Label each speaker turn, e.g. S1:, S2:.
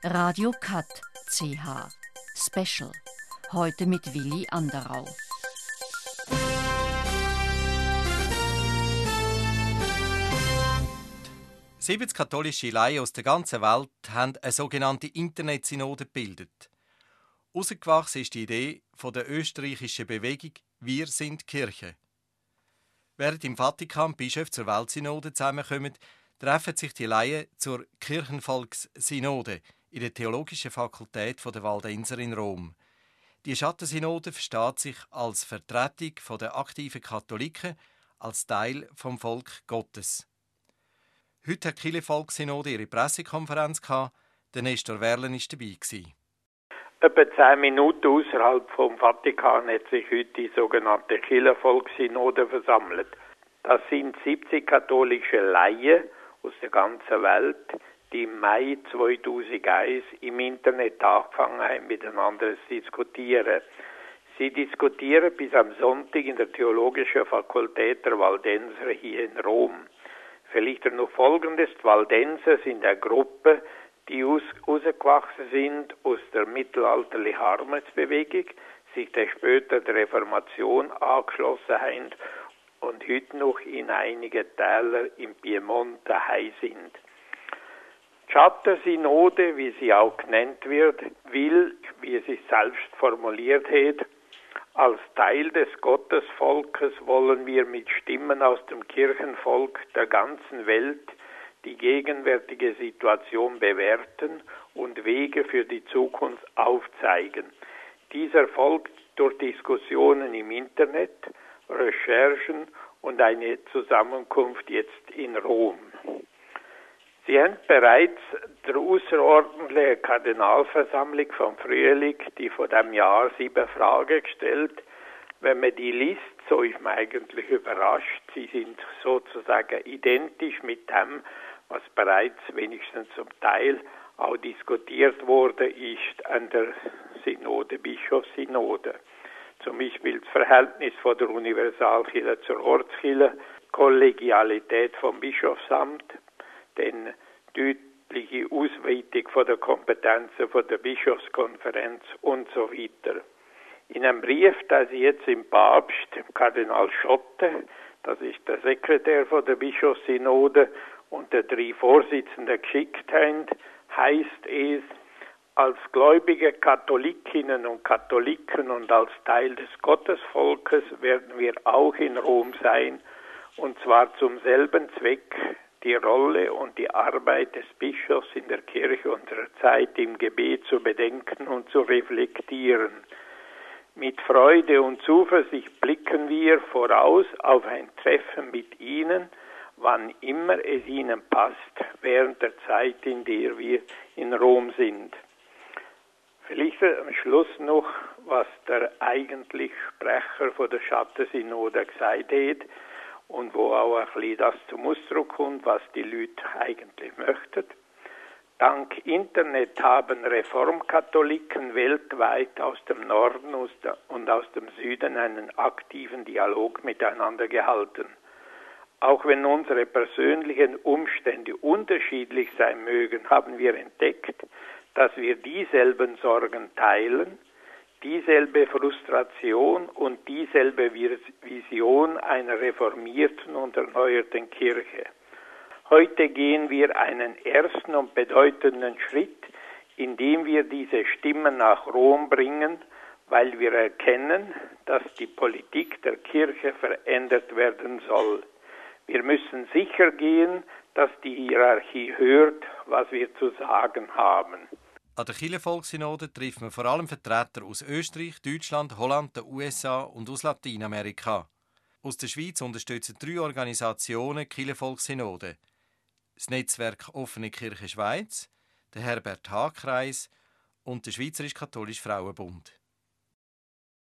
S1: Radio Cut CH Special. Heute mit Willi Anderau.
S2: – 70 katholische Laien aus der ganzen Welt haben eine sogenannte Internetsynode gebildet. Herausgewachsen ist die Idee von der österreichischen Bewegung «Wir sind Kirche». Während im Vatikan Bischöfe zur Weltsynode zusammenkommen, treffen sich die Laien zur Kirchenvolkssynode in der Theologischen Fakultät der Waldenser in Rom. Die Schattensynode versteht sich als Vertretung der aktiven Katholiken als Teil vom Volk Gottes. Heute hat die Kirchenvolkssynode ihre Pressekonferenz gehabt. Der Nestor Werlen war dabei.
S3: Etwa 10 Minuten außerhalb vom Vatikan hat sich heute die sogenannte Kirchenvolkssynode versammelt. Das sind 70 katholische Laien aus der ganzen Welt, die im Mai 2001 im Internet angefangen haben, miteinander zu diskutieren. Sie diskutieren bis am Sonntag in der Theologischen Fakultät der Waldenser hier in Rom. Vielleicht noch Folgendes: Die Waldenser sind eine Gruppe, die herausgewachsen sind aus der mittelalterlichen Armutsbewegung, sich dann später der Reformation angeschlossen haben und heute noch in einigen Tälern im Piemont daheim sind. Die Schattensynode, wie sie auch genannt wird, will, wie sie selbst formuliert hat, als Teil des Gottesvolkes wollen wir mit Stimmen aus dem Kirchenvolk der ganzen Welt die gegenwärtige Situation bewerten und Wege für die Zukunft aufzeigen. Dies erfolgt durch Diskussionen im Internet, Recherchen und eine Zusammenkunft jetzt in Rom. Sie haben bereits der außerordentlichen Kardinalversammlung vom Frühling, die vor dem Jahr 7 Fragen gestellt. Wenn man die liest, so ist man eigentlich überrascht. Sie sind sozusagen identisch mit dem, was bereits wenigstens zum Teil auch diskutiert wurde, ist an der Synode, Bischofssynode. Zum Beispiel das Verhältnis von der Universalkirche zur Ortskirche, Kollegialität vom Bischofsamt, den deutliche Ausweitung von der Kompetenzen von der Bischofskonferenz und so weiter. In einem Brief, den Sie jetzt im Papst, dem Kardinal Schotte, das ist der Sekretär von der Bischofssynode, und der 3 Vorsitzenden geschickt haben, heißt es: Als gläubige Katholikinnen und Katholiken und als Teil des Gottesvolkes werden wir auch in Rom sein, und zwar zum selben Zweck, die Rolle und die Arbeit des Bischofs in der Kirche unserer Zeit im Gebet zu bedenken und zu reflektieren. Mit Freude und Zuversicht blicken wir voraus auf ein Treffen mit Ihnen, wann immer es Ihnen passt, während der Zeit, in der wir in Rom sind. Vielleicht am Schluss noch, was der eigentliche Sprecher von der Schattensynode gesagt hat und wo auch ein bisschen das zum Ausdruck kommt, was die Leute eigentlich möchten. Dank Internet haben Reformkatholiken weltweit aus dem Norden und aus dem Süden einen aktiven Dialog miteinander gehalten. Auch wenn unsere persönlichen Umstände unterschiedlich sein mögen, haben wir entdeckt, dass wir dieselben Sorgen teilen, dieselbe Frustration und dieselbe Vision einer reformierten und erneuerten Kirche. Heute gehen wir einen ersten und bedeutenden Schritt, indem wir diese Stimmen nach Rom bringen, weil wir erkennen, dass die Politik der Kirche verändert werden soll. Wir müssen sicher gehen, dass die Hierarchie hört, was wir zu sagen haben.
S2: An der Kirchenvolkssynode trifft man vor allem Vertreter aus Österreich, Deutschland, Holland, den USA und aus Lateinamerika. Aus der Schweiz unterstützen 3 Organisationen die Kirchenvolkssynode: das Netzwerk Offene Kirche Schweiz, der Herbert-Haag-Kreis und der Schweizerisch-Katholische Frauenbund.